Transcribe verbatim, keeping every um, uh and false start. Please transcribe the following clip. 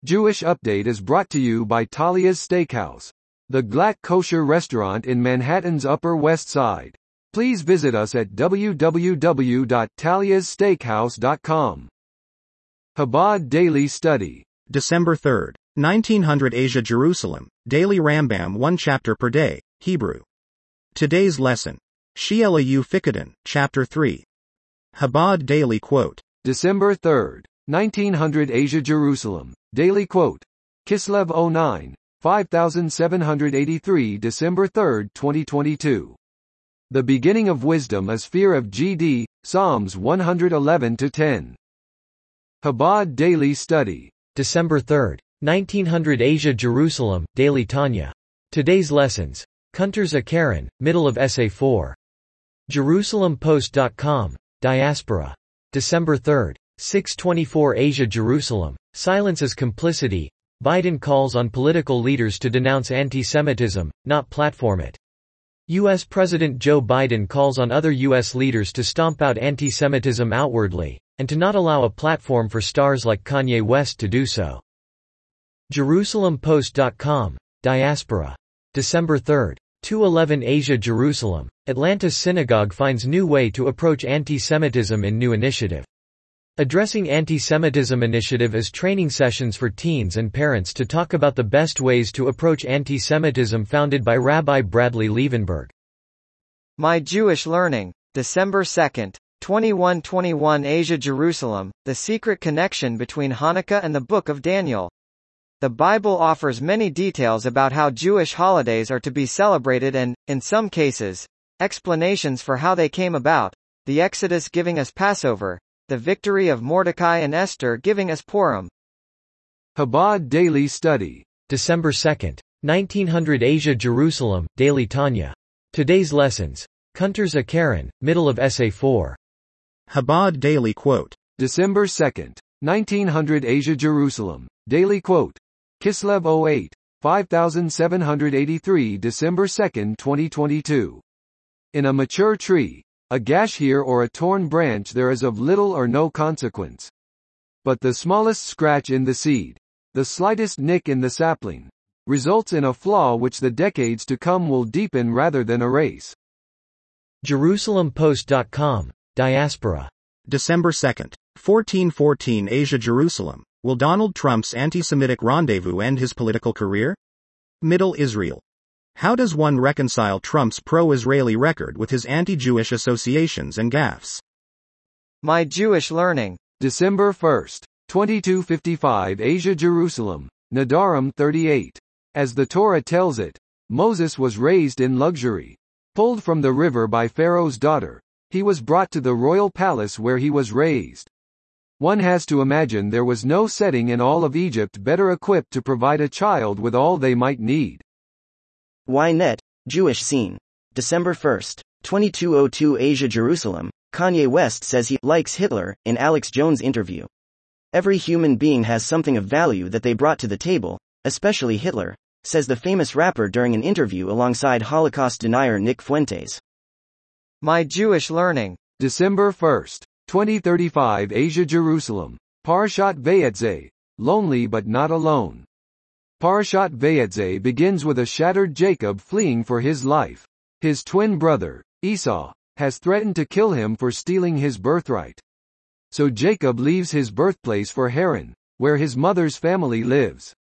Jewish Update is brought to you by Talia's Steakhouse, the Glatt kosher restaurant in Manhattan's Upper West Side. Please visit us at w w w dot talias steakhouse dot com. Chabad Daily Study. December third, nineteen hundred Asia Jerusalem, Daily Rambam one chapter per day, Hebrew. Today's lesson. She'elayu Fikadon, Chapter three. Chabad Daily Quote. December third, nineteen hundred Asia Jerusalem, Daily Quote. Kislev oh nine, five thousand seven hundred eighty-three December third, twenty twenty-two. The beginning of wisdom is fear of G D, Psalms one eleven to ten. Chabad Daily Study. December third, nineteen hundred Asia Jerusalem, Daily Tanya. Today's lessons. Kunters Akaron, middle of Essay four. Jerusalem Post dot com, Diaspora. December third, six twenty-four Asia Jerusalem, silence is complicity. Biden calls on political leaders to denounce anti-Semitism, not platform it. U S President Joe Biden calls on other U S leaders to stomp out anti-Semitism outwardly, and to not allow a platform for stars like Kanye West to do so. Jerusalem Post dot com, Diaspora. December third, two eleven Asia Jerusalem, Atlanta's synagogue finds new way to approach anti-Semitism in new initiative. Addressing Anti-Semitism initiative is training sessions for teens and parents to talk about the best ways to approach anti-Semitism founded by Rabbi Bradley Liebenberg. My Jewish Learning. December second, twenty-one twenty-one Asia Jerusalem, the secret connection between Hanukkah and the Book of Daniel. The Bible offers many details about how Jewish holidays are to be celebrated and, in some cases, explanations for how they came about, the Exodus giving us Passover, the victory of Mordecai and Esther giving us Purim. Chabad Daily Study. December second, nineteen hundred Asia Jerusalem, Daily Tanya. Today's lessons. Kunters Akaron, middle of Essay four. Chabad Daily Quote. December second, nineteen hundred Asia Jerusalem, Daily Quote. Kislev oh eight, five thousand seven hundred eighty-three December second, twenty twenty-two. In a mature tree, a gash here or a torn branch there is of little or no consequence. But the smallest scratch in the seed, the slightest nick in the sapling, results in a flaw which the decades to come will deepen rather than erase. Jerusalem Post dot com, Diaspora. December second, fourteen fourteen Asia Jerusalem, will Donald Trump's anti-Semitic rendezvous end his political career? Middle Israel. How does one reconcile Trump's pro-Israeli record with his anti-Jewish associations and gaffes? My Jewish Learning. December first, twenty-two fifty-five Asia Jerusalem, Nedarim thirty-eight. As the Torah tells it, Moses was raised in luxury. Pulled from the river by Pharaoh's daughter, he was brought to the royal palace where he was raised. One has to imagine there was no setting in all of Egypt better equipped to provide a child with all they might need. Ynet, Jewish Scene. December first, twenty-two oh two Asia Jerusalem, Kanye West says he likes Hitler in Alex Jones interview. Every human being has something of value that they brought to the table, especially Hitler, says the famous rapper during an interview alongside Holocaust denier Nick Fuentes. My Jewish Learning. December first, twenty thirty-five Asia Jerusalem, Parshat Vayetze, lonely but not alone. Parshat Vayetze begins with a shattered Jacob fleeing for his life. His twin brother, Esau, has threatened to kill him for stealing his birthright. So Jacob leaves his birthplace for Haran, where his mother's family lives.